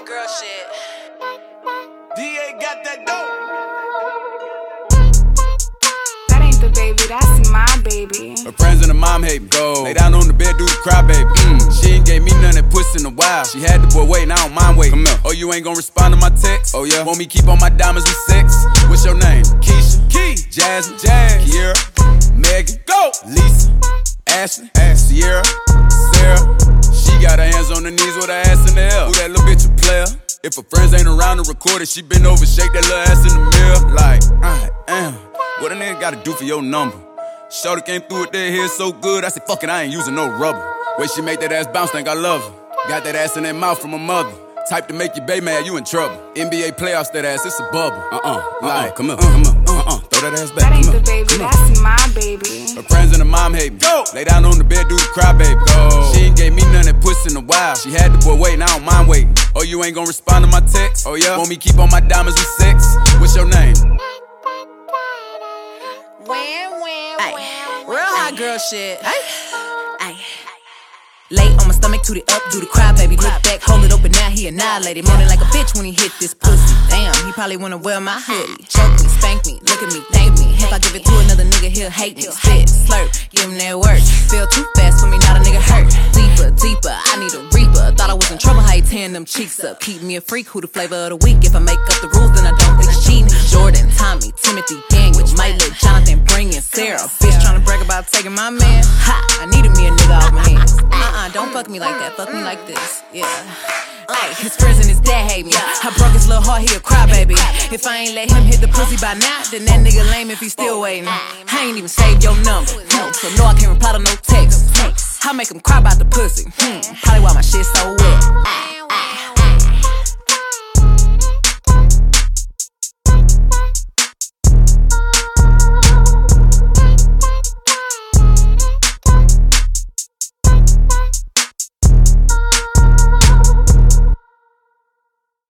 hot girl shit. DA got that dope. That ain't the baby, that's my baby. Her friends and her mom hate me. Go. Lay down on the bed, do the cry, baby. She ain't gave me none that puss in a while. She had the boy waiting, I don't mind waiting. Oh, you ain't gon' respond to my text? Oh, yeah. Want me keep on my diamonds with sex? What's your name? Keisha, Key, Jasmine, Kiera, Megan, Go, Lisa, Ashley, Sierra, Sarah. She got her hands on her knees with her ass in the air. Who that little bitch a player? If her friends ain't around to record it, she been over, shake that little ass in the mirror. Like, I am. What a nigga gotta do for your number? Shorty came through with that hair so good, I said, fuck it, I ain't using no rubber. Way she make that ass bounce, think I love her. Got that ass in that mouth from her mother. Type to make your bae mad, you in trouble. NBA playoffs, that ass, it's a bubble. Like, come on, throw that ass back. That ain't the baby, that's my baby. Her friends and her mom hate me. Go. Lay down on the bed, do the cry, baby. Go. She ain't gave me none that puss in a while. She had the boy waiting, I don't mind waiting. Oh, you ain't gon' respond to my text? Oh, yeah? Want me keep on my diamonds with sex? What's your name? Real hot girl shit. Lay on my stomach, toot it up, do the cry, baby. Look back, hold it open, now he annihilated. Moaning like a bitch when he hit this pussy. Damn, he probably wanna wear my hoodie. Choke me, spank me, look at me, thank me. If I give it to another nigga, he'll hate me. Spit, slurp, give him that work. Feel too fast for me, not a nigga hurt. Deeper, deeper, I need a reaper. Thought I was in trouble, how you tearing them cheeks up. Keep me a freak, who the flavor of the week. If I make up the rules, then I don't think it's cheating. Jordan, Tommy, Timothy, Daniel, Mike, Lil Jonathan, bringing Sarah. Bitch tryna brag about taking my man. Ha, I needed me a nigga off my hands. Don't fuck me like that, fuck me like this, yeah. Ay, his friends and his dad hate me. I broke his little heart, he a crybaby. If I ain't let him hit the pussy by now, then that nigga lame if he still waiting. I ain't even saved your number, so no, I can't reply to no text. I make him cry about the pussy, probably why my shit so wet.